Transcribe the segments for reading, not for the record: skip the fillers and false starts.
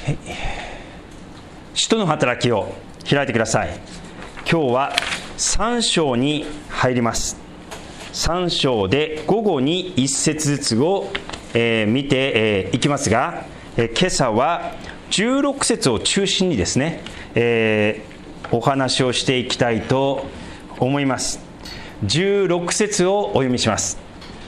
使徒の働きを開いてください。今日は3章に入ります。3章で午後に1節ずつを、見ていきますが、今朝は16節を中心にですね、お話をしていきたいと思います。16節をお読みします。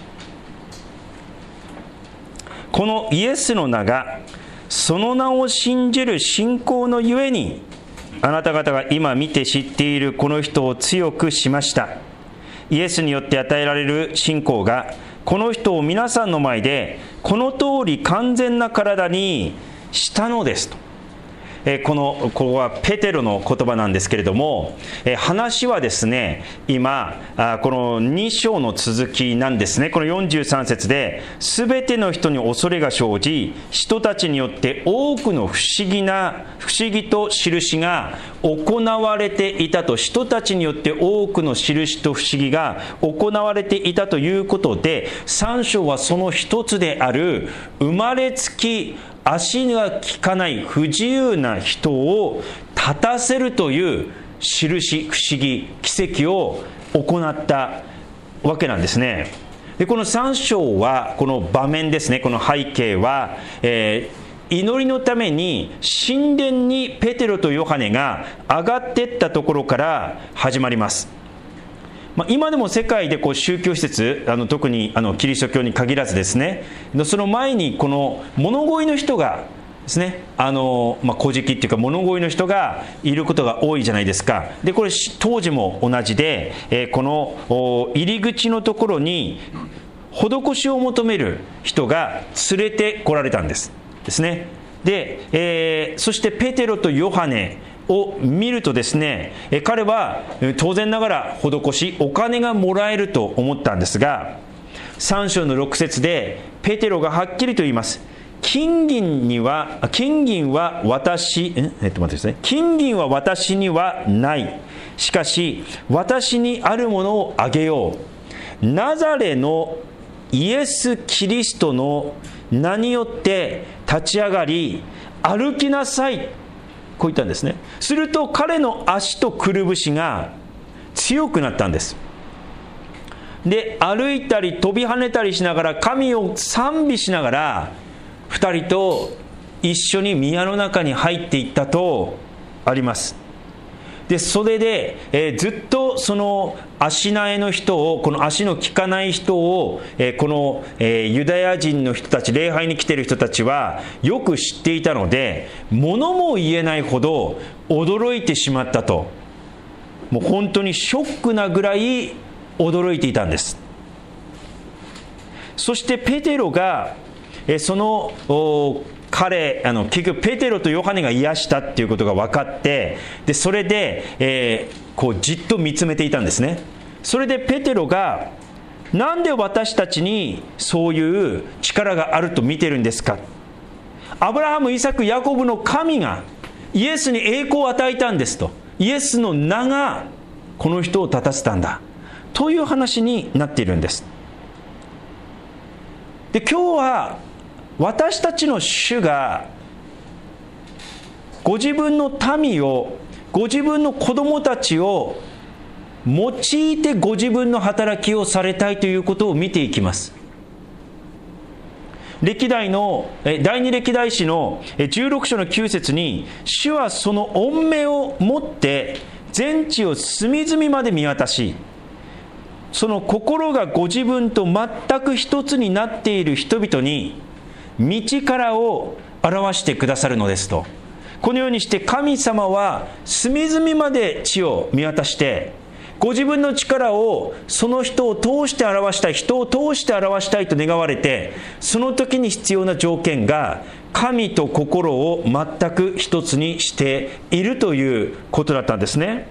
このイエスの名がその名を信じる信仰のゆえに、あなた方が今見て知っているこの人を強くしました。イエスによって与えられる信仰がこの人を皆さんの前でこの通り完全な体にしたのですと。ここはペテロの言葉なんですけれども、話はですね、今この2章の続きなんですね。この43節で、すべての人に恐れが生じ、人たちによって多くの不思議と印が行われていたと、人たちによって多くの印と不思議が行われていたということで、3章はその一つである生まれつき足が利かない不自由な人を立たせるという印、不思議、奇跡を行ったわけなんですね。でこの3章はこの場面ですね、この背景は、祈りのために神殿にペテロとヨハネが上がっていったところから始まります。今でも世界で宗教施設、特にキリスト教に限らずですね、その前にこの物乞いの人がですね、乞食っていうか物乞いの人がいることが多いじゃないですか。でこれ当時も同じで、この入り口のところに施しを求める人が連れてこられたんですね。で、そしてペテロとヨハネを見るとですね、彼は当然ながら施し、お金がもらえると思ったんですが、3章の6節でペテロがはっきりと言います。金銀は私にはない。しかし私にあるものをあげよう。ナザレのイエス・キリストの名によって立ち上がり歩きなさい。こう言ったんですね。すると彼の足とくるぶしが強くなったんです。で歩いたり飛び跳ねたりしながら神を賛美しながら2人と一緒に宮の中に入っていったとあります。でそれで、ずっとその足苗の人を、この足の利かない人を、この、ユダヤ人の人たち、礼拝に来ている人たちはよく知っていたので、物も言えないほど驚いてしまったと、もう本当にショックなぐらい驚いていたんです。そしてペテロが、その結局ペテロとヨハネが癒したっていうことが分かって、でそれで、じっと見つめていたんですね。それでペテロが、なんで私たちにそういう力があると見てるんですか。アブラハム、イサク、ヤコブの神がイエスに栄光を与えたんですと。イエスの名がこの人を立たせたんだという話になっているんです。で今日は私たちの主がご自分の民を、ご自分の子供たちを用いてご自分の働きをされたいということを見ていきます。歴代の第二歴代史の16章の9節に、主はその御目を持って全地を隅々まで見渡し、その心がご自分と全く一つになっている人々に道からを表してくださるのですと。このようにして神様は隅々まで地を見渡して、ご自分の力をその人を通して表したい、人を通して表したいと願われて、その時に必要な条件が神と心を全く一つにしているということだったんですね。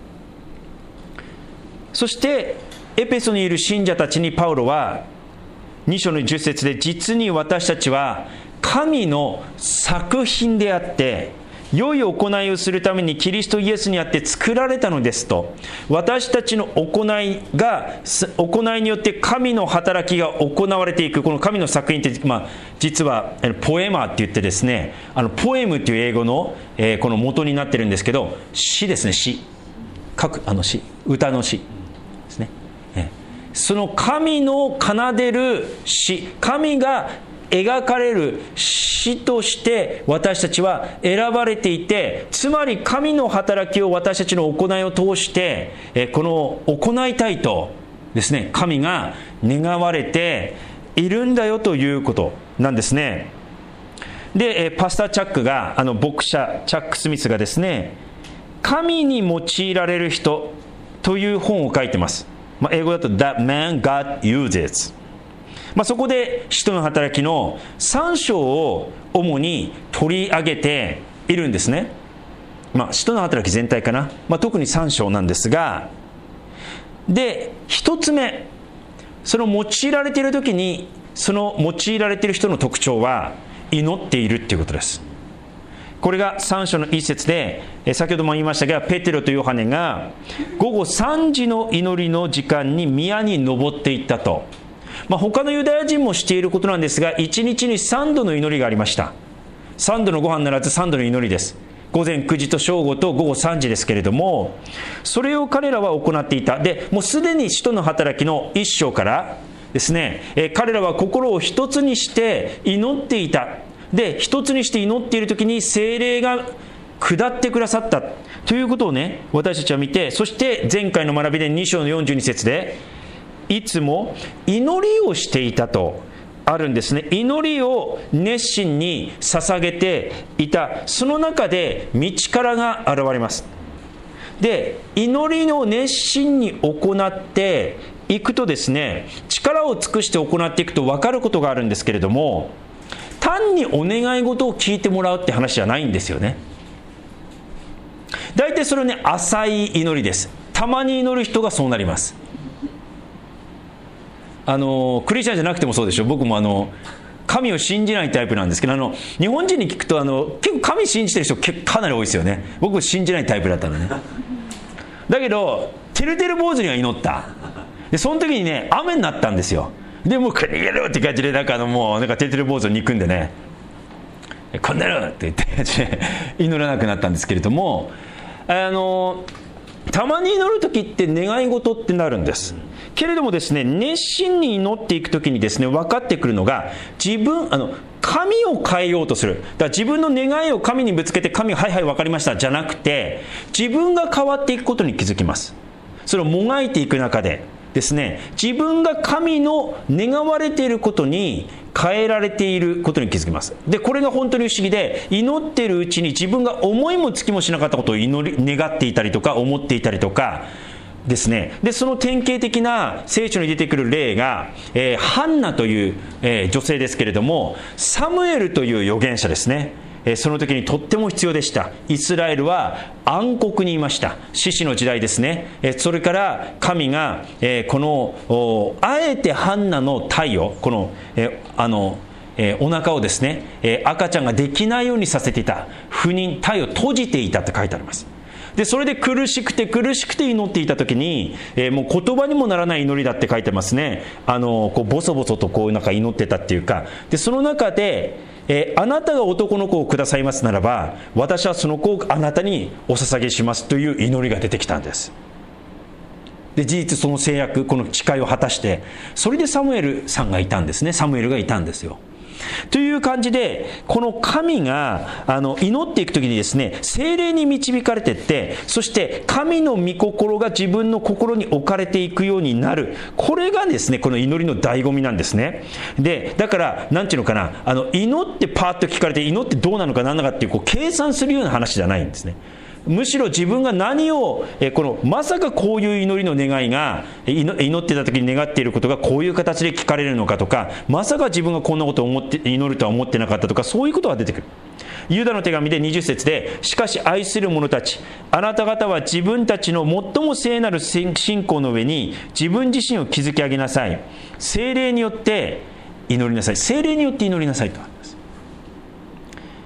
そしてエペソにいる信者たちにパウロは2章の10節で、実に私たちは神の作品であって良い行いをするためにキリストイエスにあって作られたのですと。私たちの行いによって神の働きが行われていく。この神の作品って、実はポエマーって言ってですね、ポエムっていう英語の、この元になってるんですけど、詩ですね。詩、詩、歌の詩ですね。その神の奏でる詩、神が描かれる詩として私たちは選ばれていて、つまり神の働きを私たちの行いを通してこの行いたいとですね、神が願われているんだよということなんですね。でパスターチャックが牧者チャック・スミスがですね、神に用いられる人という本を書いてます。英語だと That Man God Uses。そこで使徒の働きの3章を主に取り上げているんですね。使徒の働き全体かな、特に3章なんですが、で1つ目、その用いられている時にその用いられている人の特徴は祈っているっていうことです。これが3章の一節で、先ほども言いましたが、ペテロとヨハネが午後3時の祈りの時間に宮に登っていったと。他のユダヤ人もしていることなんですが、1日に3度の祈りがありました。3度のご飯ならず3度の祈りです。午前9時と正午と午後3時ですけれども、それを彼らは行っていた。でもうすでに使徒の働きの1章からですね、彼らは心を一つにして祈っていた。で一つにして祈っている時に聖霊が下ってくださったということをね、私たちは見て、そして前回の学びで2章の42節で、いつも祈りをしていたとあるんですね。祈りを熱心に捧げていた。その中で道からが現れます。で祈りを熱心に行っていくとですね、力を尽くして行っていくと分かることがあるんですけれども、単にお願い事を聞いてもらうって話じゃないんですよね。大体それはね、浅い祈りです。たまに祈る人がそうなります。クリスチャンじゃなくてもそうでしょ。僕も神を信じないタイプなんですけど、日本人に聞くと結構神信じてる人かなり多いですよね。僕信じないタイプだったのね。だけどてるてる坊主には祈った。でその時にね、雨になったんですよ。でもう逃げろって感じで、もうてるてる坊主を憎んでね、こんなのって言って祈らなくなったんですけれども、たまに祈る時って願い事ってなるんですけれどもですね、熱心に祈っていく時にですね、分かってくるのが、神を変えようとする。だから自分の願いを神にぶつけて、神はいはい分かりましたじゃなくて、自分が変わっていくことに気づきます。それをもがいていく中でですね、自分が神の願われていることに変えられていることに気づきます。でこれが本当に不思議で、祈っているうちに自分が思いもつきもしなかったことを願っていたりとか思っていたりとかですね。でその典型的な聖書に出てくる例が、ハンナという、女性ですけれども、サムエルという預言者ですね。その時にとっても必要でした。イスラエルは暗黒にいました。獅子の時代ですね。それから神が、あえてハンナの体をお腹をですね、赤ちゃんができないようにさせていた。不妊、体を閉じていたって書いてあります。でそれで苦しくて祈っていた時に、もう言葉にもならない祈りだって書いてますね。ボソボソと祈ってたっていうか、でその中で、あなたが男の子をくださいますならば、私はその子をあなたにお捧げしますという祈りが出てきたんです。で事実その制約、この誓いを果たして、それでサムエルさんがいたんですね。サムエルがいたんですよ。という感じで、この神が祈っていくときにですね、聖霊に導かれていって、そして神の御心が自分の心に置かれていくようになる。これがですね、この祈りの醍醐味なんですね。でだからなんていうのかな、祈ってパーッと聞かれて、祈ってどうなのかなんなのかっていう計算するような話じゃないんですね。むしろ自分が何をまさかこういう祈りの願いが、祈ってた時に願っていることがこういう形で聞かれるのかとか、まさか自分がこんなことを祈るとは思ってなかったとか、そういうことが出てくる。ユダの手紙で20節で、しかし愛する者たち、あなた方は自分たちの最も聖なる信仰の上に自分自身を築き上げなさい。聖霊によって祈りなさい。聖霊によって祈りなさいとあります。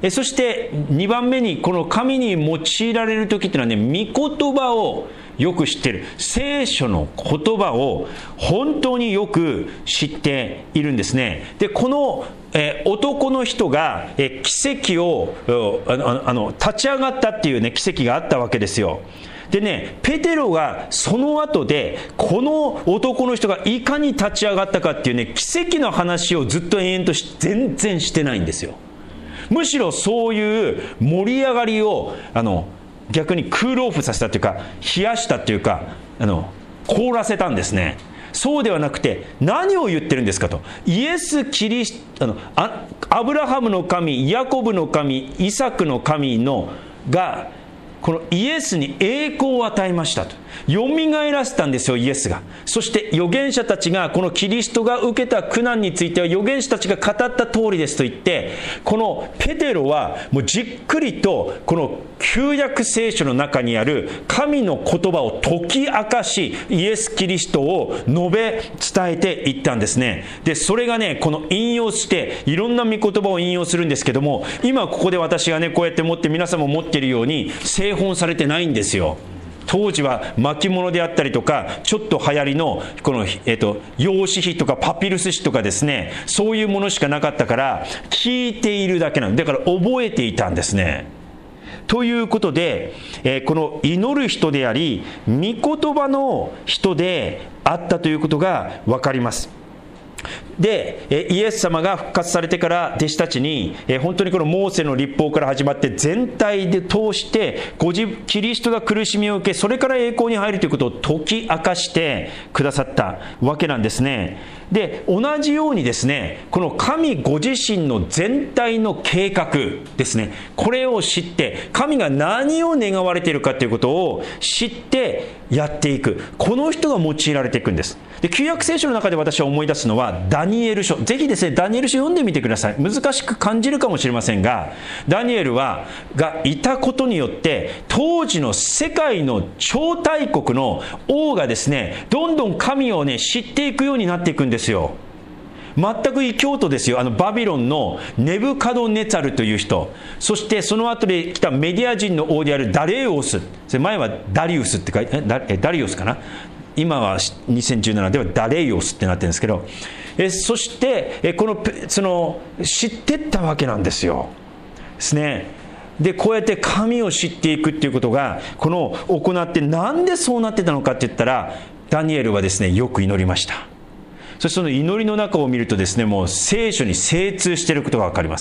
そして2番目に、この神に用いられる時っていうのはね、御言葉をよく知っている、聖書の言葉を本当によく知っているんですね。でこの男の人が奇跡を立ち上がったっていうね、奇跡があったわけですよ。でね、ペテロがその後でこの男の人がいかに立ち上がったかっていうね、奇跡の話をずっと延々と全然してないんですよ。むしろそういう盛り上がりを逆にクールオフさせたというか、冷やしたというか、凍らせたんですね。そうではなくて、何を言ってるんですかと。イエス・キリストアブラハムの神、ヤコブの神、イサクの神がこのイエスに栄光を与えましたと。よみがえらせたんですよ、イエスが。そして預言者たちが、このキリストが受けた苦難については預言者たちが語った通りですと言って、このペテロはもうじっくりとこの旧約聖書の中にある神の言葉を解き明かし、イエス・キリストを述べ伝えていったんですね。でそれがね、この引用していろんな御言葉を引用するんですけども、今ここで私がねこうやって持って、皆さんも持っているように製本されてないんですよ。当時は巻物であったりとか、ちょっと流行りのこの、用紙紙とかパピルス紙とかですね、そういうものしかなかったから聞いているだけなんだから覚えていたんですね。ということで、この祈る人であり御言葉の人であったということが分かります。でイエス様が復活されてから弟子たちに本当にこのモーセの律法から始まって全体で通してキリストが苦しみを受け、それから栄光に入るということを解き明かしてくださったわけなんですね。で同じようにですね、この神ご自身の全体の計画ですね、これを知って神が何を願われているかということを知ってやっていく、この人が用いられていくんです。で旧約聖書の中で私は思い出すのはダニエル書。ぜひですねダニエル書読んでみてください。難しく感じるかもしれませんが、ダニエルがいたことによって当時の世界の超大国の王がですね、どんどん神をね知っていくようになっていくんですよ。全く異教徒ですよ。バビロンのネブカドネツァルという人、そしてその後で来たメディア人の王であるダレオス、前はダリウスって書いてダリオスかな、今は2017ではダレイオスってなってるんですけど、そしてその知ってったわけなんですよですね。でこうやって神を知っていくっていうことが行って、なんでそうなってたのかって言ったら、ダニエルはですねよく祈りました。そしてその祈りの中を見るとですね、もう聖書に精通していることが分かります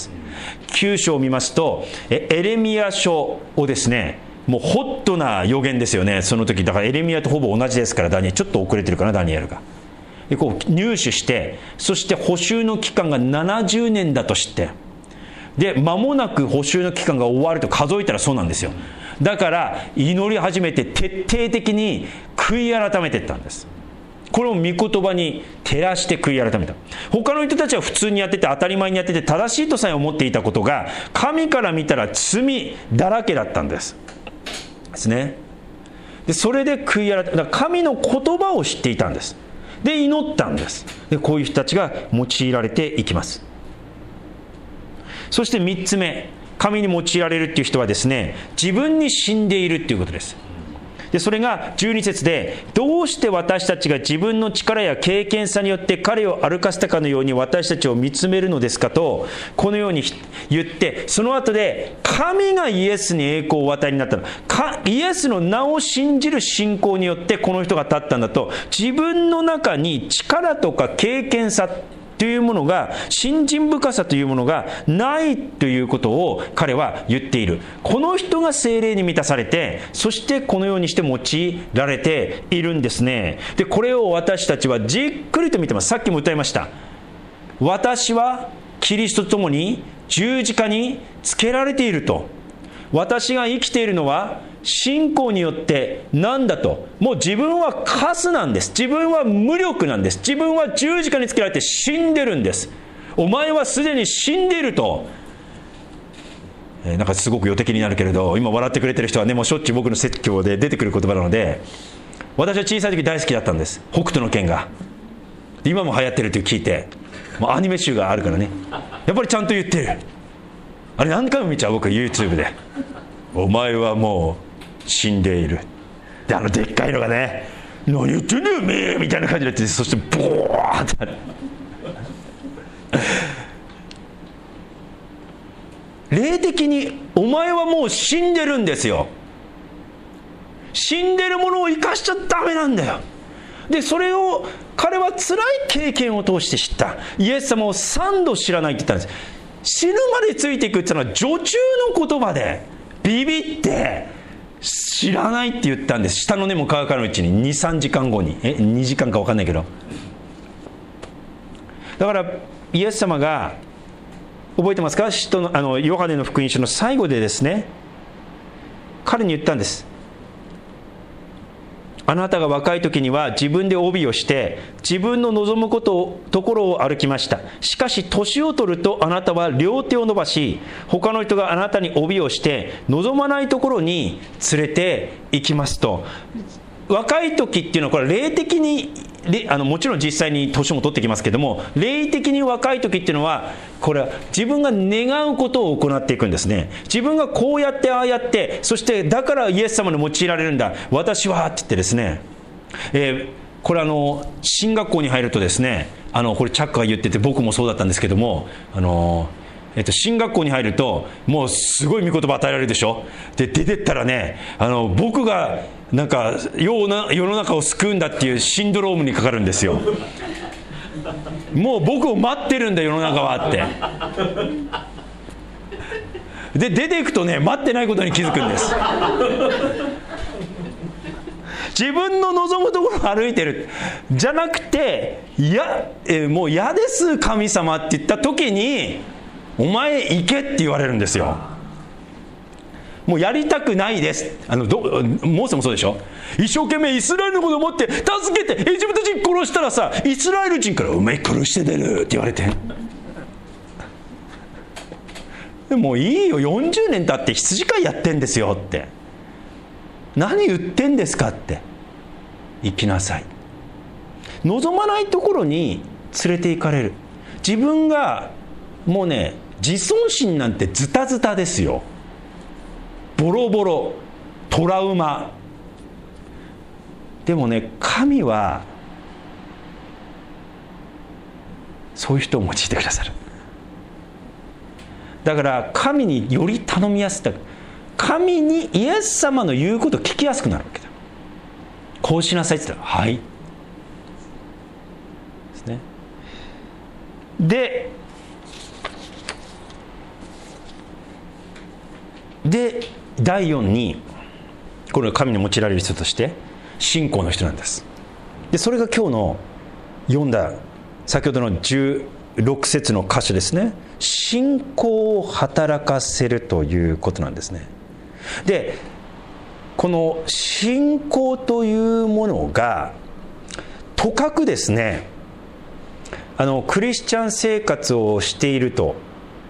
。9章を見ますとエレミヤ書をですね、もうホットな予言ですよね。その時だからエレミヤとほぼ同じですから、ダニエルちょっと遅れてるかな、ダニエルがでこう入手して、そして補修の期間が70年だと知って、で間もなく補修の期間が終わると数えたらそうなんですよ。だから祈り始めて徹底的に悔い改めていったんです。これを御言葉に照らして悔い改めた。他の人たちは普通にやってて当たり前にやってて正しいとさえ思っていたことが、神から見たら罪だらけだったんですね。でそれで悔い改め、だから神の言葉を知っていたんです。で祈ったんです。でこういう人たちが用いられていきます。そして3つ目、神に用いられるっていう人はですね、自分に死んでいるっていうことです。でそれが12節で、どうして私たちが自分の力や経験さによって彼を歩かせたかのように私たちを見つめるのですかとこのように言って、その後で神がイエスに栄光をお与えになったの、イエスの名を信じる信仰によってこの人が立ったんだと、自分の中に力とか経験さというものが、信心深さというものがないということを彼は言っている。この人が聖霊に満たされて、そしてこのようにして用いられているんですね。でこれを私たちはじっくりと見てます。さっきも歌いました。私はキリストと共に十字架につけられていると。私が生きているのは信仰によってなんだと、もう自分はカスなんです。自分は無力なんです。自分は十字架につけられて死んでるんです。お前はすでに死んでいると、なんかすごく予敵になるけれど、今笑ってくれてる人はね、もうしょっちゅう僕の説教で出てくる言葉なので、私は小さい時大好きだったんです。北斗の拳が今も流行ってるって聞いて、もうアニメ集があるからね、やっぱりちゃんと言ってる。 あれ何回も見ちゃう僕 YouTube で。お前はもう死んでいる。ででっかいのがね、何言ってんだよめえみたいな感じでやって、そしてボーって霊的にお前はもう死んでるんですよ。死んでるものを生かしちゃダメなんだよ。でそれを彼は辛い経験を通して知った。イエス様を3度知らないって言ったんです。死ぬまでついていくっていうのは序中の言葉で、ビビって知らないって言ったんです。下の根も乾かぬうちに 2,3 時間後に2時間か分かんないけど、だからイエス様が覚えてますか、ヨハネの福音書の最後でですね、彼に言ったんです。あなたが若い時には自分で帯をして自分の望むところを歩きました。しかし年を取るとあなたは両手を伸ばし、他の人があなたに帯をして望まないところに連れて行きますと。若い時っていうのはこれ霊的にもちろん実際に年も取ってきますけども、霊的に若い時っていうのはこれは自分が願うことを行っていくんですね。自分がこうやってああやって、そしてだからイエス様に用いられるんだ私はって言ってですね、これ進学校に入るとですね、これチャックが言ってて僕もそうだったんですけども、進学校に入るともうすごい御言葉与えられるでしょ。で出てったらね、僕がなんか世の中を救うんだっていうシンドロームにかかるんですよ。もう僕を待ってるんだ世の中はって。で出ていくとね、待ってないことに気づくんです。自分の望むところを歩いてるじゃなくて、もう嫌です神様って言った時に、お前行けって言われるんですよ。もうやりたくないです。モーセもそうでしょ。一生懸命イスラエルのことを思って助けてエジプト人殺したらさ、イスラエル人からお前殺して出るって言われて、でもいいよ40年経って羊飼いやってんですよって、何言ってんですかって、行きなさい。望まないところに連れて行かれる。自分がもうね、自尊心なんてズタズタですよ。ボロボロ、トラウマ。でもね、神はそういう人を用いてくださる。だから神により頼みやすく、神にイエス様の言うことを聞きやすくなるわけだ。こうしなさいって言ったらはいですね。で第4に、これは神に用いられる人として信仰の人なんです。でそれが今日の読んだ先ほどの16節の箇所ですね。信仰を働かせるということなんですね。でこの信仰というものがとかくですね、クリスチャン生活をしていると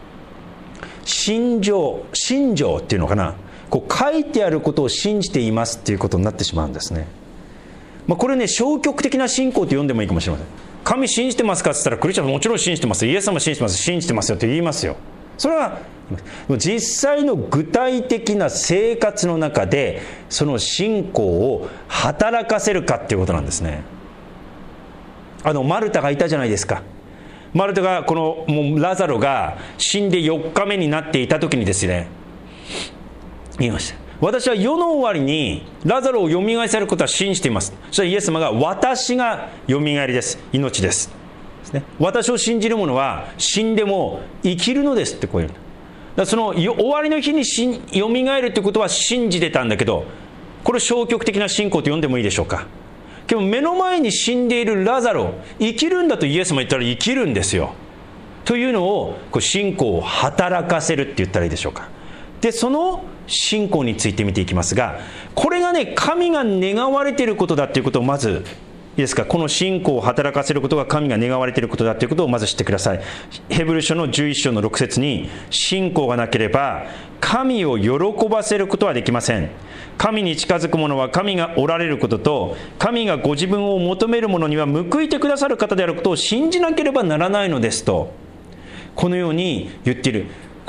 信条っていうのかな、こう書いてあることを信じていますっていうことになってしまうんですね。これね、消極的な信仰と呼んでもいいかもしれません。神信じてますかって言ったら、クリスチャンもちろん信じてます、イエス様信じてます、信じてますよって言いますよ。それは実際の具体的な生活の中でその信仰を働かせるかっていうことなんですね。マルタがいたじゃないですか。マルタがもうラザロが死んで4日目になっていた時にですね、言いました。私は世の終わりにラザロをよみがえらせることは信じています。そしたらイエス様が、私がよみがえりです、命です、私を信じる者は死んでも生きるのですってこう言う。だからその終わりの日によみがえるってことは信じてたんだけど、これ消極的な信仰と呼んでもいいでしょうか。でも目の前に死んでいるラザロ、生きるんだとイエス様言ったら生きるんですよ。というのを信仰を働かせるって言ったらいいでしょうか。でその信仰について見ていきますが、これがね、神が願われていることだということをまずいいですか、この信仰を働かせることが神が願われていることだということをまず知ってください。ヘブル書の11章の6節に、信仰がなければ神を喜ばせることはできません。神に近づく者は神がおられることと、神がご自分を求める者には報いてくださる方であることを信じなければならないのですと、このように言っている。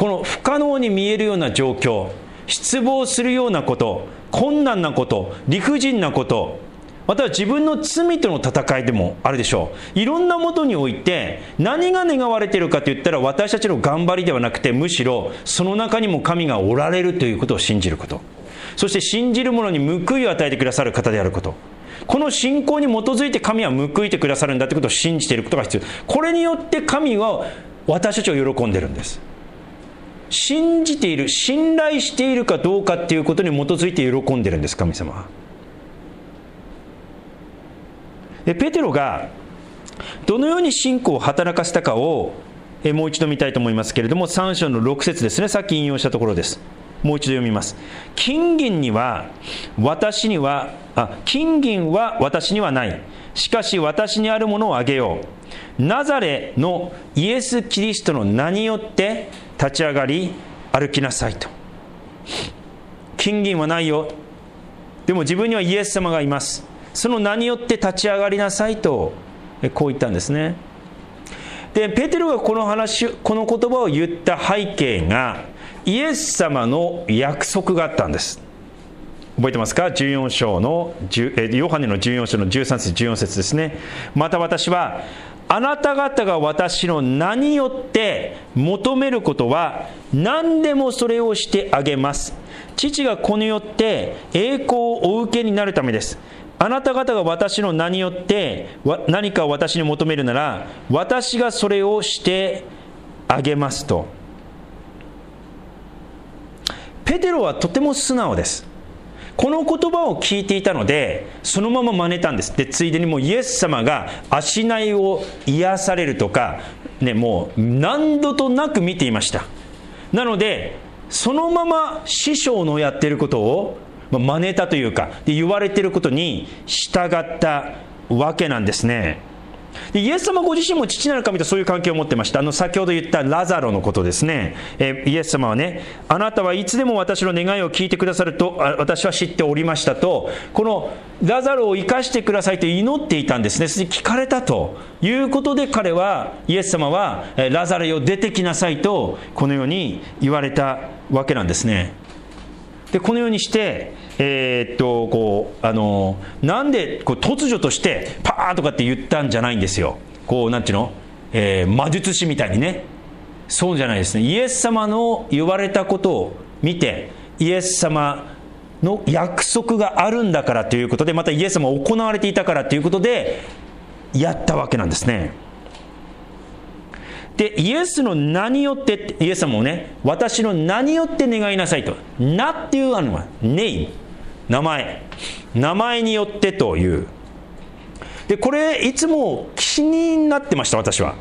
この不可能に見えるような状況、失望するようなこと、困難なこと、理不尽なこと、または自分の罪との戦いでもあるでしょう。いろんなものにおいて何が願われているかといったら、私たちの頑張りではなくて、むしろその中にも神がおられるということを信じること、そして信じる者に報いを与えてくださる方であること、この信仰に基づいて神は報いてくださるんだということを信じていることが必要。これによって神は私たちを喜んでいるんです。信じている、信頼しているかどうかということに基づいて喜んでいるんです、神様は。でペテロがどのように信仰を働かせたかをもう一度見たいと思いますけれども、3章の6節ですね。さっき引用したところです。もう一度読みます。金銀は私にはない。しかし私にあるものをあげよう。ナザレのイエス・キリストの名によって立ち上がり歩きなさいと。金銀はないよ。でも自分にはイエス様がいます。その名によって立ち上がりなさいと、こう言ったんですね。でペテロがこの言葉を言った背景が、イエス様の約束があったんです。覚えてますか。14章のヨハネの14章の13節14節ですね。また私は、あなた方が私の名によって求めることは何でもそれをしてあげます。父が子によって栄光をお受けになるためです。あなた方が私の名によって何かを私に求めるなら、私がそれをしてあげますと。ペテロはとても素直です。この言葉を聞いていたので、そのまま真似たんです。でついでにもうイエス様が足内を癒されるとか、もう何度となく見ていました。なのでそのまま師匠のやっていることを真似たというか、で言われていることに従ったわけなんですね。でイエス様ご自身も父なる神とそういう関係を持ってました。先ほど言ったラザロのことですね。イエス様はね、あなたはいつでも私の願いを聞いてくださると私は知っておりましたと、このラザロを生かしてくださいと祈っていたんですね。それで聞かれたということで、イエス様はラザロよ出てきなさいとこのように言われたわけなんですね。でこのようにしてなんで突如としてパーとかって言ったんじゃないんですよ。なんていうの、魔術師みたいにね。そうじゃないですね。イエス様の言われたことを見て、イエス様の約束があるんだからということで、またイエス様が行われていたからということでやったわけなんですね。でイエスの名によって、イエス様もね、私の名によって願いなさいと。名っていうのはネイム、名前によってという。でこれいつも気になってました、私は。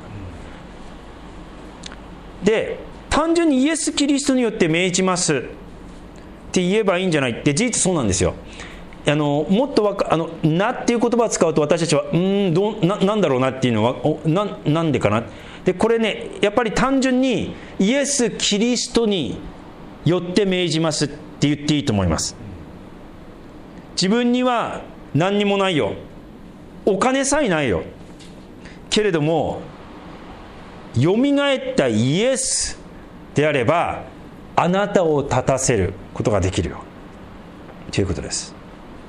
で単純にイエス・キリストによって命じますって言えばいいんじゃないって、事実そうなんですよ。もっと名っていう言葉を使うと、私たちはなんだろうなっていうのはなんでかな。でこれね、やっぱり単純にイエス・キリストによって命じますって言っていいと思います。自分には何にもないよ、お金さえないよ、けれどもよみがえったイエスであれば、あなたを立たせることができるよということです。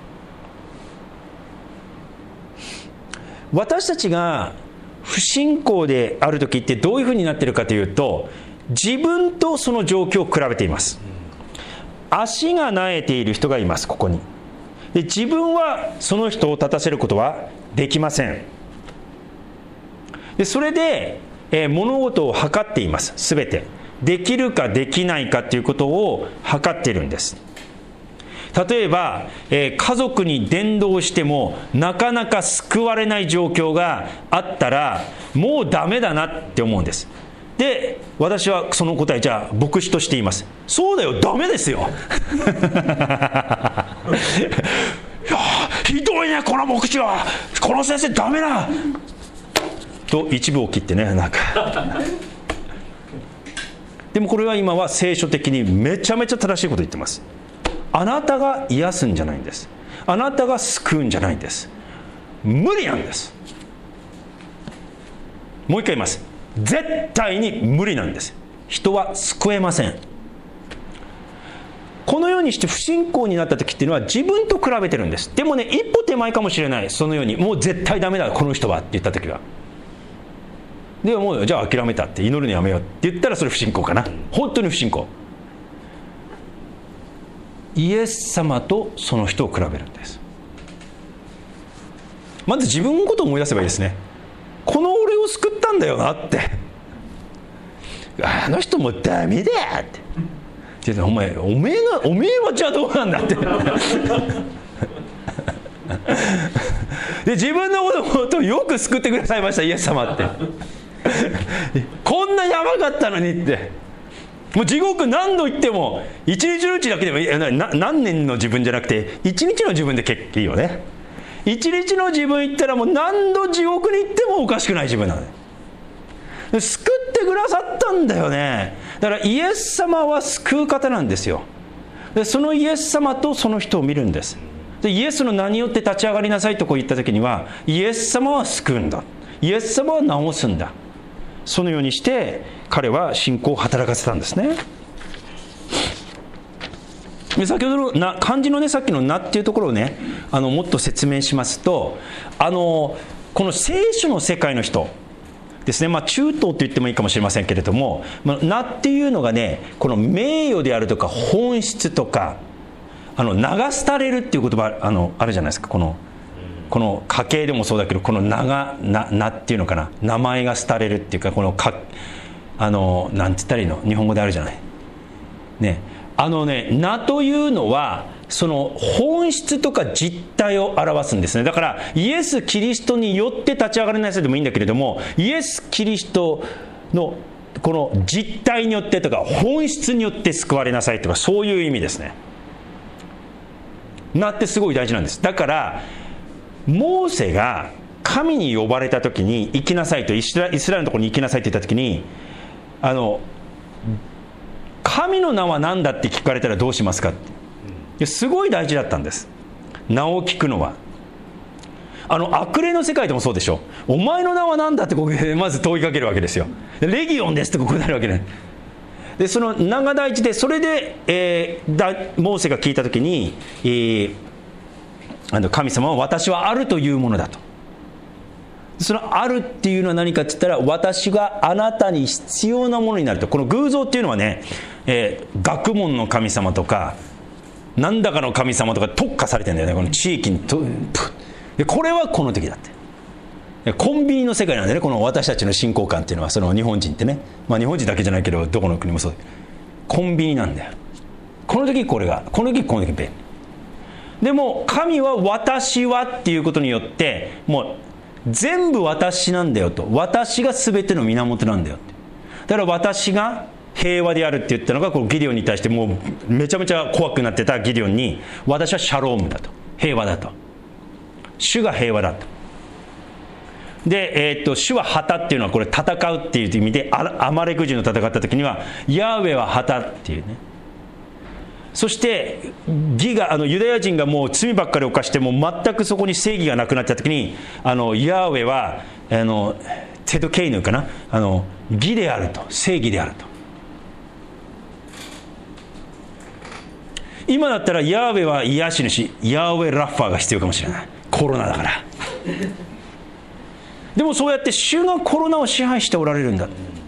私たちが不信仰であるときってどういうふうになっているかというと、自分とその状況を比べています。足がなえている人がいます、ここに。で自分はその人を立たせることはできません。でそれで、物事を測っています。すべてできるかできないかということを測っているんです。例えば、家族に伝道してもなかなか救われない状況があったら、もうダメだなって思うんです。で私はその答え、じゃあ牧師として言います。そうだよ、ダメですよいやひどいね、この牧師は、この先生ダメだと一部を切ってね、でもこれは今は聖書的にめちゃめちゃ正しいこと言ってます。あなたが癒すんじゃないんです。あなたが救うんじゃないんです。無理なんです。もう一回言います。絶対に無理なんです。 人は救えません。このようにして不信仰になった時っていうのは自分と比べてるんです。でもね、一歩手前かもしれない。そのようにもう絶対ダメだこの人はって言った時は、でもうじゃあ諦めたって祈るのやめようって言ったらそれ不信仰かな。本当に不信仰。イエス様とその人を比べるんです。まず自分のことを思い出せばいいですね。この俺を救ったんだよなって、あの人もダメだってお前はじゃあどうなんだってで自分のことをよく救ってくださいましたイエス様ってこんなやばかったのにって、もう地獄何度行っても一日のうちだけでも何年の自分じゃなくて一日の自分で結構いいよね。一日の自分行ったらもう何度地獄に行ってもおかしくない自分なので、救ってくださったんだよね。だからイエス様は救う方なんですよ。でそのイエス様とその人を見るんです。でイエスの名によって立ち上がりなさいとこう言った時には、イエス様は救うんだ、イエス様は治すんだ、そのようにして彼は信仰を働かせたんですね。で先ほどの漢字のね、さっきの名っていうところをね、もっと説明しますと、この聖書の世界の人ですね、中東と言ってもいいかもしれませんけれども、名っていうのがね、この名誉であるとか本質とか、名が廃れるっていう言葉あるじゃないですか。この家系でもそうだけど、この名っていうのかな、名前が廃れるっていうか、このなんて言ったらいいの、日本語であるじゃないね。名というのはその本質とか実態を表すんですね。だからイエス・キリストによって立ち上がりなさいでもいいんだけれども、イエス・キリストのこの実態によってとか本質によって救われなさいとか、そういう意味ですね。名ってすごい大事なんです。だからモーセが神に呼ばれた時に行きなさいと、イスラエルのところに行きなさいって言った時に、神の名は何だって聞かれたらどうしますかって、すごい大事だったんです。名を聞くのは。悪霊の世界でもそうでしょ。お前の名は何だってここでまず問いかけるわけですよ。レギオンですってここになるわけね。でその名が大事で、それで、モーセが聞いた時に、神様は私はあるというものだと。そのあるっていうのは何かって言ったら、私があなたに必要なものになると。この偶像っていうのはね、学問の神様とか何だかの神様とか特化されてるんだよね、この地域にでこれはこの時だって。コンビニの世界なんでね、この私たちの信仰観っていうのは、その日本人ってね、日本人だけじゃないけどどこの国もそう、コンビニなんだよ。この時これが、この時この時便利。でも神は私はっていうことによって、もう全部私なんだよと、私が全ての源なんだよって。だから私が平和であるって言ったのが、このギデオンに対してもうめちゃめちゃ怖くなってたギデオンに、私はシャロームだと、平和だと、主が平和だと。で、主は旗っていうのはこれ戦うっていう意味で、アマレク人の戦った時にはヤーウェは旗っていうね。そしてユダヤ人がもう罪ばっかり犯して、もう全くそこに正義がなくなった時に、ヤーウェはテドケイヌかな、義であると、正義であると。今だったらヤーウェは癒し主、ヤーウェラッファーが必要かもしれない、コロナだからでもそうやって主がコロナを支配しておられるんだ。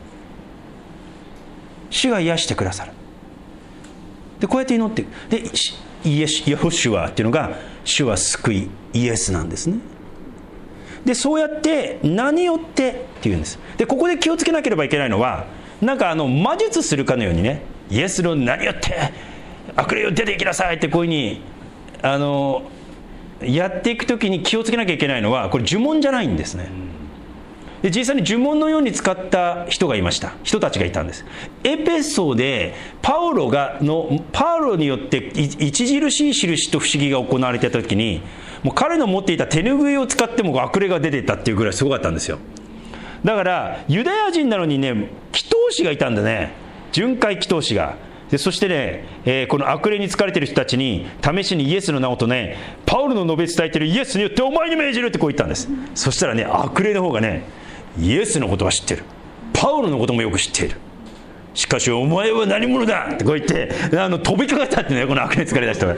主が癒してくださる。でこうやって祈っていく。でヤホシュアっていうのが、主は救い、イエスなんですね。でそうやって名によってっていうんです。でここで気をつけなければいけないのは、なんか魔術するかのようにね、イエスの名によって悪霊を出ていきなさいってこういうふうにやっていくときに気をつけなきゃいけないのは、これ呪文じゃないんですね。で実際に呪文のように使った人たちがいたんです。エペソでパウロによって著しい印と不思議が行われていたときに、もう彼の持っていた手ぬぐいを使っても悪霊が出ていたっていうぐらいすごかったんですよ。だからユダヤ人なのにね、祈祷師がいたんだね、巡回祈祷師が。でそしてね、この悪霊に疲れている人たちに試しにイエスの名をとね、パウロの述べ伝えているイエスによってお前に命じるってこう言ったんです。そしたらね、悪霊の方がね、イエスのことは知ってる、パウロのこともよく知っている、 しかしお前は何者だってこう言って飛びかかったってね、この悪に疲れた人が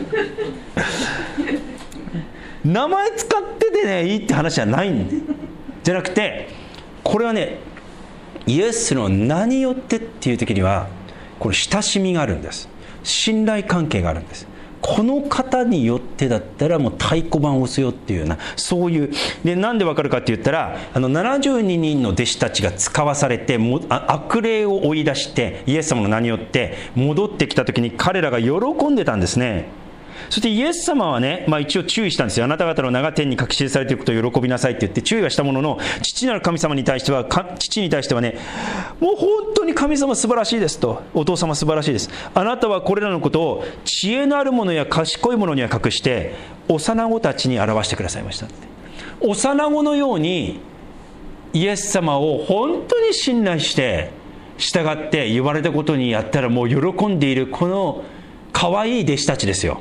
名前使っててねいいって話じゃないんじゃなくて、これはねイエスの名によってっていう時にはこれ親しみがあるんです。信頼関係があるんです。この方によってだったらもう太鼓判を押すよっていうような、そういうで、なんでわかるかって言ったら、72人の弟子たちが使わされて悪霊を追い出してイエス様の名によって戻ってきた時に彼らが喜んでたんですね。そしてイエス様はね、一応注意したんですよ。あなた方の名が天に書き記されていることを喜びなさいって言って注意はしたものの、父なる神様に対してはね、もう本当に神様素晴らしいですと、お父様素晴らしいです、あなたはこれらのことを知恵のある者や賢い者には隠して幼子たちに表してくださいましたって。幼子のようにイエス様を本当に信頼して従って言われたことにやったらもう喜んでいるこの可愛い弟子たちですよ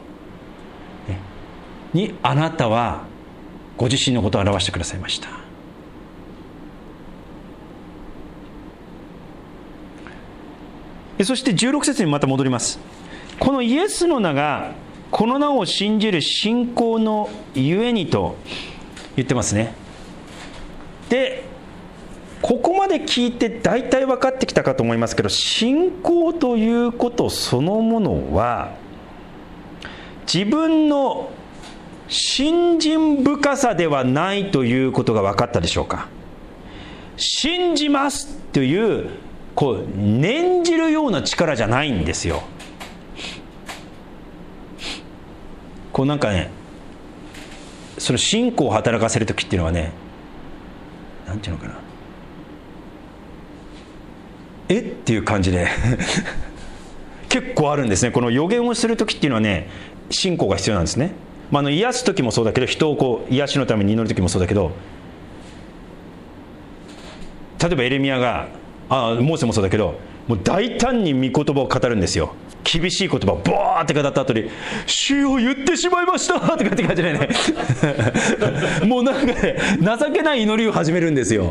に、あなたはご自身のことを表してくださいました。そして16節にまた戻ります。このイエスの名がこの名を信じる信仰のゆえにと言ってますね。でここまで聞いて大体分かってきたかと思いますけど、信仰ということそのものは自分の信心深さではないということが分かったでしょうか。信じますという念じるような力じゃないんですよ。なんかね、その信仰を働かせるときっていうのはね、なんていうのかな、っていう感じで結構あるんですね。この予言をするときっていうのはね、信仰が必要なんですね。癒す時もそうだけど、人を癒しのために祈る時もそうだけど、例えばエレミヤがモーセもそうだけど、もう大胆に御言葉を語るんですよ。厳しい言葉をバーって語った後に主よ言ってしまいましたとかって感じでねもうなんかね、情けない祈りを始めるんですよ。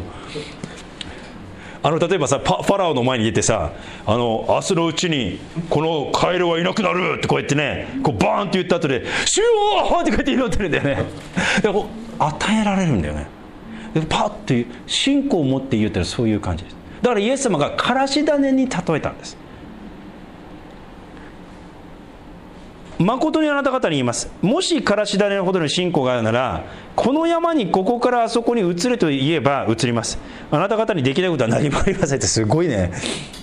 例えばさ、ファラオの前に出てさ、明日のうちにこのカエルはいなくなるってこうやってね、バーンって言った後で主よーってこうやって祈ってるんだよね。で与えられるんだよね。でパッて信仰を持って言うってそういう感じです。だからイエス様がからし種に例えたんです。誠にあなた方に言います。もしからし種ほどの信仰があるなら、この山にここからあそこに移ると言えば移ります。あなた方にできないことは何もありませんってすごいね。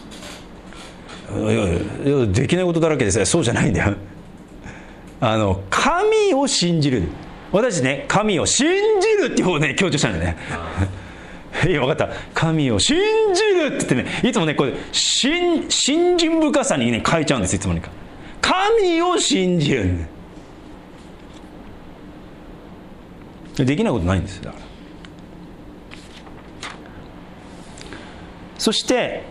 いやできないことだらけですね。そうじゃないんだよ。神を信じる。私ね、神を信じるっていう方をね強調したんだよね。いや分かった。神を信じるって言ってね、いつもねこれ信心深さにね変えちゃうんです。いつもにか神を信じる。できないことないんですよ。だからそして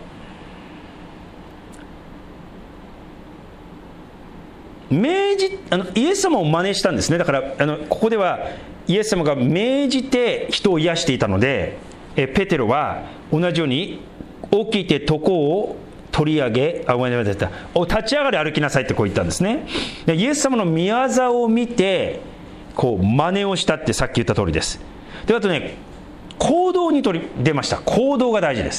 イエス様を真似したんですね。だからここではイエス様が命じて人を癒していたので、ペテロは同じように起きて床を取り上げ、立ち上がり歩きなさいってこう言ったんですね。でイエス様の御業を見て真似をしたってさっき言った通りです。であとね、行動に出ました。行動が大事です。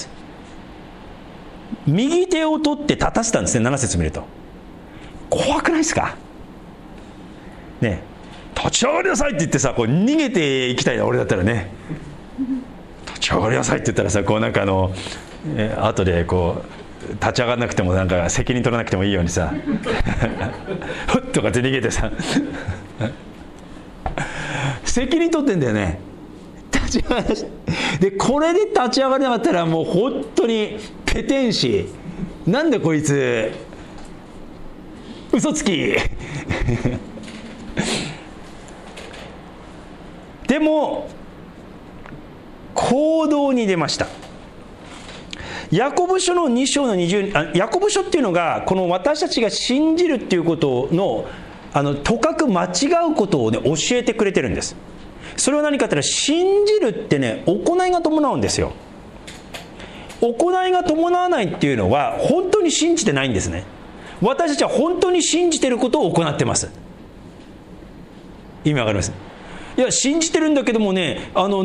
右手を取って立たせたんですね。7節見ると怖くないですかね。立ち上がりなさいって言ってさ、逃げていきたいな俺だったらね。立ち上がりなさいって言ったらさ、なんか後で立ち上がらなくてもなんか責任取らなくてもいいようにさふっとかって逃げてさ責任取ってんだよね。立ち上がりでこれで立ち上がれなかったらもう本当にペテン師、なんでこいつ嘘つきでも行動に出ました。ヤコブ書の2章の20、ヤコブ書っていうのがこの私たちが信じるっていうことのとかく間違うことをね教えてくれてるんです。それは何かって言ったら、信じるってね行いが伴うんですよ。 行いが伴わないっていうのは本当に信じてないんですね。私たちは本当に信じていることを行ってます。意味わかります？いや、信じてるんだけどもね、行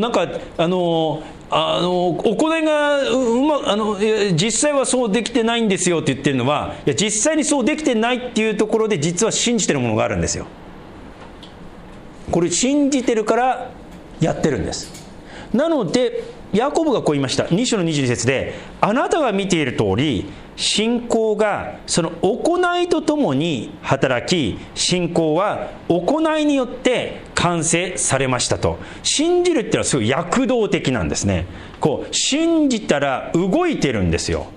いが実際はそうできてないんですよって言ってるのは、いや実際にそうできてないっていうところで実は信じてるものがあるんですよ。これ信じてるからやってるんです。なのでヤコブがこう言いました。2章の22節で、あなたが見ている通り信仰がその行いとともに働き、信仰は行いによって完成されましたと。信じるっていうのはすごい躍動的なんですね。こう信じたら動いてるんですよ。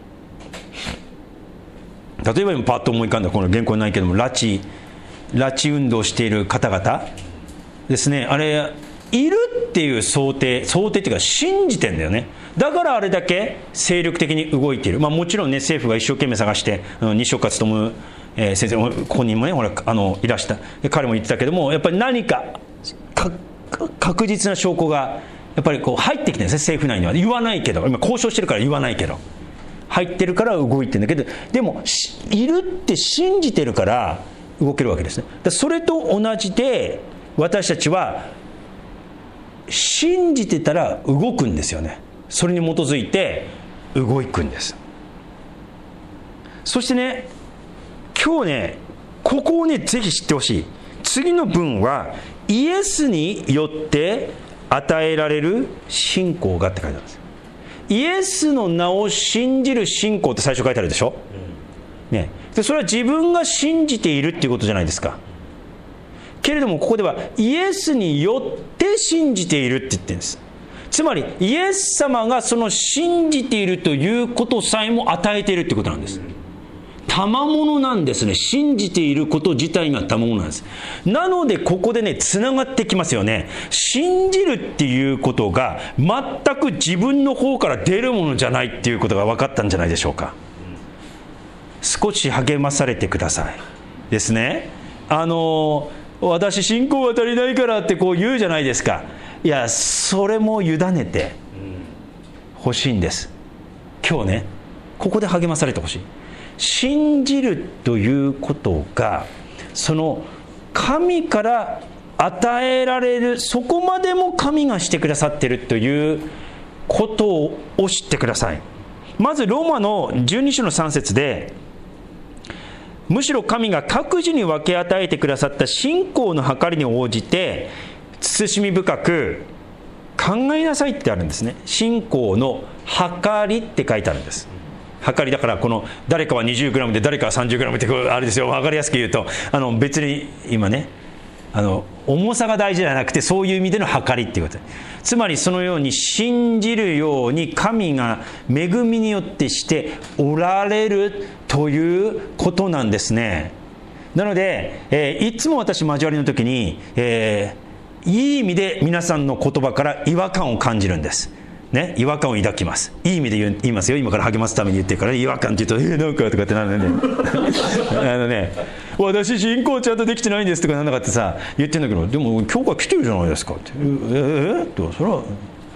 例えば今パッと思い浮かんだこの原稿にないけども、拉致運動している方々ですね、あれいるっていう想定っていうか信じてんだよね。だからあれだけ精力的に動いている。もちろんね、政府が一生懸命探して西岡努先生、ここにもねいらした、彼も言ってたけども、やっぱり何か確実な証拠がやっぱりこう入ってきてるんですね。政府内には言わないけど、今交渉してるから言わないけど入ってるから動いてるんだけど、でもいるって信じてるから動けるわけですね。それと同じで私たちは信じてたら動くんですよね。それに基づいて動くんです。そしてね、今日ね、ここをねぜひ知ってほしい。次の文はイエスによって与えられる信仰がって書いてあるんです。イエスの名を信じる信仰って最初書いてあるでしょ、ね、でそれは自分が信じているっていうことじゃないですか。けれどもここではイエスによって信じているって言ってるんです。つまりイエス様がその信じているということさえも与えているってことなんです。賜物なんですね。信じていること自体が賜物なんです。なのでここでねつながってきますよね。信じるっていうことが全く自分の方から出るものじゃないっていうことが分かったんじゃないでしょうか。少し励まされてくださいですね。私信仰が足りないからってこう言うじゃないですか。いや、それも委ねてほしいんです。今日ね、ここで励まされてほしい。信じるということがその神から与えられる、そこまでも神がしてくださっているということを知ってください。まずローマの12章の3節で、むしろ神が各自に分け与えてくださった信仰の計りに応じて慎み深く考えなさいってあるんですね。信仰の計りって書いてあるんです。計りだから、この誰かは 20g で誰かは 30g ってあれですよ。分かりやすく言うと別に今ね重さが大事じゃなくて、そういう意味での計りっていうこと。つまりそのように信じるように神が恵みによってしておられるということなんですね。なので、いつも私交わりの時に、いい意味で皆さんの言葉から違和感を感じるんですね。違和感を抱きます。いい意味で言いますよ。今から励ますために言ってるから、違和感って言うとなんかとかってなるので私信仰ちゃんとできてないんですとかなんだかってさ言ってんだけど、でも教会来てるじゃないですかって、とそれは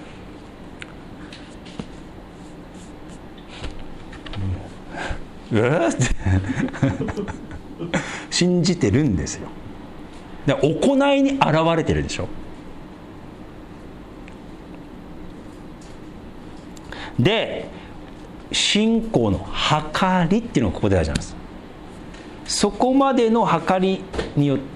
って信じてるんですよ。だから行いに現れてるでしょ。で、信仰の計りっていうのがここで大事なんです。そこまでの計りによって、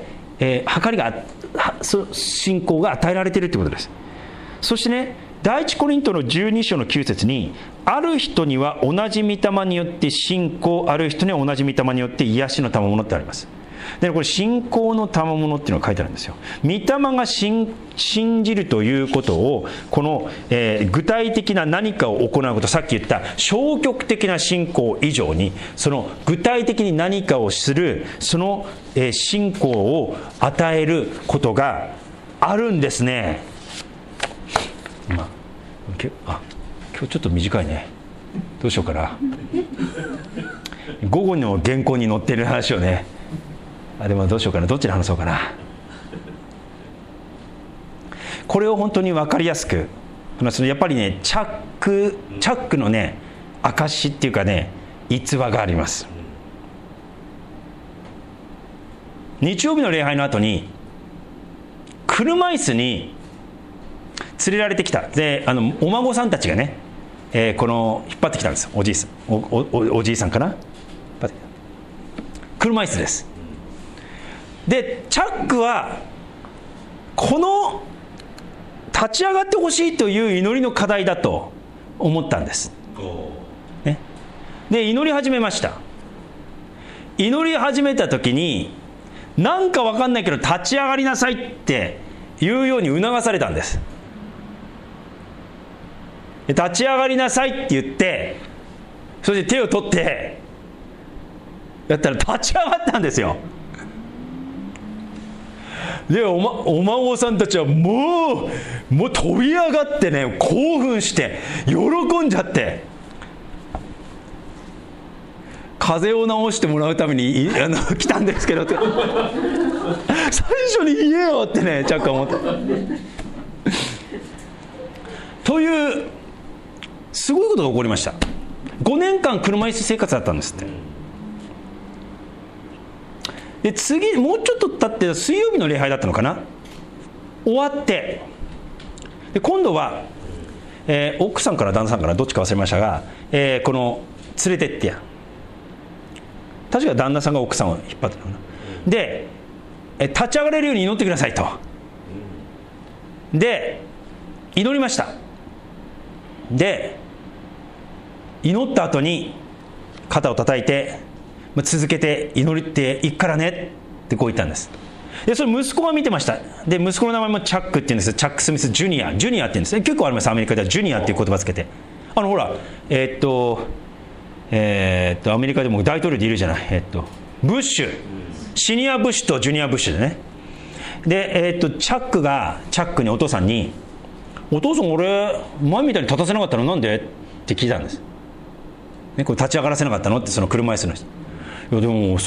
計りが信仰が与えられているということです。そしてね、第一コリントの12章の9節に、ある人には同じ御霊によって信仰、ある人には同じ御霊によって癒しの賜物ってあります。でこれ信仰の賜物っていうのが書いてあるんですよ。御霊が信じるということをこの、具体的な何かを行うこと、さっき言った消極的な信仰以上にその具体的に何かをするその、信仰を与えることがあるんですね。今日ちょっと短いね。どうしようかな。午後の原稿に載ってる話をね、でもどうしようかな、どっちで話そうかな。これを本当に分かりやすくやっぱりね、チャックのね、証っていうかね、逸話があります。日曜日の礼拝の後に車椅子に連れられてきた。で、お孫さんたちがね、引っ張ってきたんです。おじいさんかな、車椅子です。で、チャックはこの立ち上がってほしいという祈りの課題だと思ったんです、ね、で祈り始めました。祈り始めた時に、なんか分かんないけど立ち上がりなさいっていうように促されたんです。立ち上がりなさいって言って、そして手を取ってやったら立ち上がったんですよ。で、お孫さんたちはもう飛び上がってね、興奮して喜んじゃって、風邪を治してもらうために来たんですけどって最初に言えよってね、チャックは思ったというすごいことが起こりました。5年間車椅子生活だったんですって。で、次もうちょっと経って水曜日の礼拝だったのかな、終わって、で今度は、奥さんから旦那さんからどっちか忘れましたが、連れてってや、確か旦那さんが奥さんを引っ張ってるのかな。で、立ち上がれるように祈ってくださいと。で祈りました。で祈った後に肩を叩いて、続けて祈っていくからねってこう言ったんです。でそれ息子が見てました。で息子の名前もチャックって言うんです。チャック・スミス・ジュニアって言うんですね。結構あります。アメリカではジュニアっていう言葉つけて、ほらアメリカでも大統領でいるじゃない、ブッシュ、シニアブッシュとジュニアブッシュでね。で、チャックにお父さんに、お父さん俺前みたいに立たせなかったのなんでって聞いたんです、ね、これ立ち上がらせなかったのって、その車椅子の人。いやでも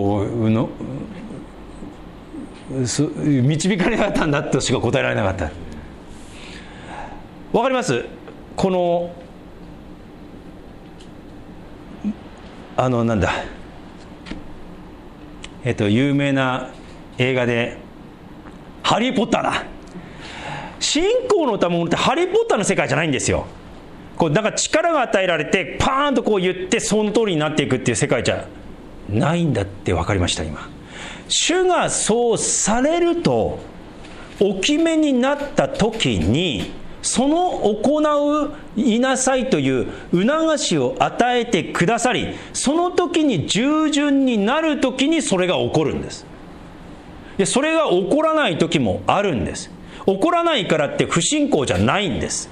導かれなかったんだとしか答えられなかった。わかります？このなんだ、有名な映画でハリー・ポッターだ。信仰の賜物ってハリー・ポッターの世界じゃないんですよ。なんか力が与えられてパーンとこう言ってその通りになっていくっていう世界じゃないんだって分かりました。今主がそうされるとお決めになった時に、その行いなさいという促しを与えてくださり、その時に従順になる時にそれが起こるんです。でそれが起こらない時もあるんです。起こらないからって不信仰じゃないんです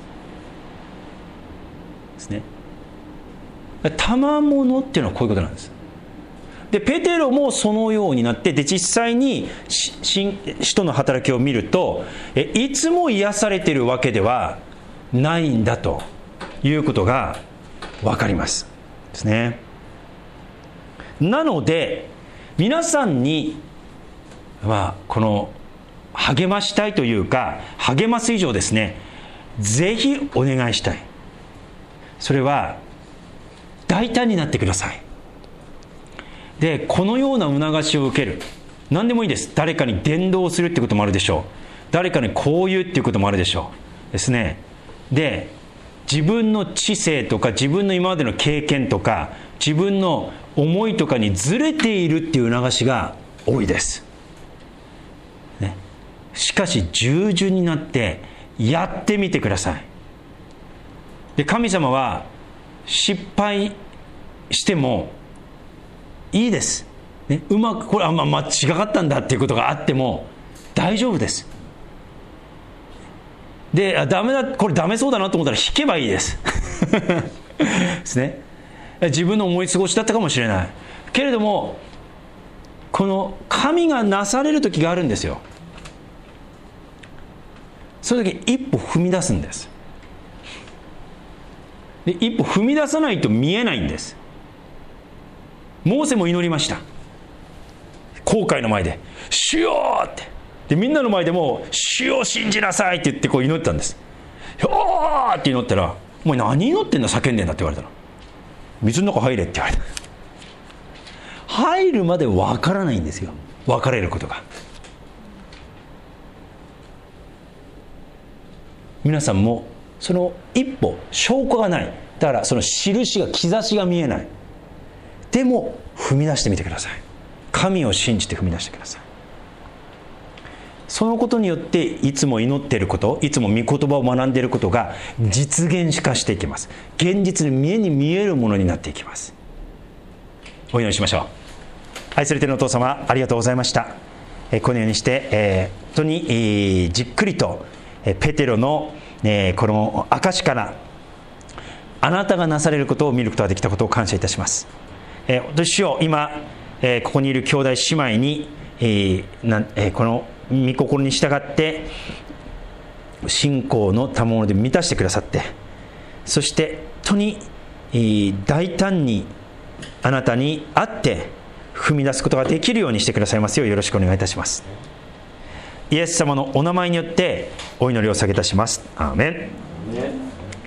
ね。賜物っていうのはこういうことなんです。でペテロもそのようになって、で実際に使徒の働きを見ると、いつも癒されているわけではないんだということが分かりますですね。なので皆さんにこの励ましたいというか、励ます以上ですね、ぜひお願いしたい。それは大胆になってください。でこのような促しを受ける、何でもいいです。誰かに伝道するってこともあるでしょう。誰かにこう言うっていうこともあるでしょうですね。で自分の知性とか自分の今までの経験とか自分の思いとかにずれているっていう促しが多いです、ね、しかし従順になってやってみてください。で神様は失敗してもいいです、ね、うまくこれ違かったんだっていうことがあっても大丈夫です。でダメだ、これダメそうだなと思ったら引けばいいですですね。自分の思い過ごしだったかもしれないけれども、この神がなされる時があるんですよ。その時一歩踏み出すんです。で一歩踏み出さないと見えないんです。モーセも祈りました。紅海の前で主よって、でみんなの前でも主よ信じなさいって言ってこう祈ったんです。 おーって祈ったら、お前何祈ってんだ叫んでんだって言われたの。水の中入れって言われた。入るまで分からないんですよ、別れることが。皆さんもその一歩、証拠がない、だからその印が、兆しが見えない、でも踏み出してみてください。神を信じて踏み出してください。そのことによっていつも祈っていること、いつも御言葉を学んでいることが実現化していきます。現実に目に見えるものになっていきます。お祈りしましょう。愛されているお父様、ありがとうございました。このようにして、本当にじっくりとペテロのこの証からあなたがなされることを見ることができたことを感謝いたします。主よ、今ここにいる兄弟姉妹にこの御心に従って信仰の賜物で満たしてくださって、そして本当に大胆にあなたに会って踏み出すことができるようにしてくださいますようよろしくお願いいたします。イエス様のお名前によってお祈りを下げいたします。アーメン。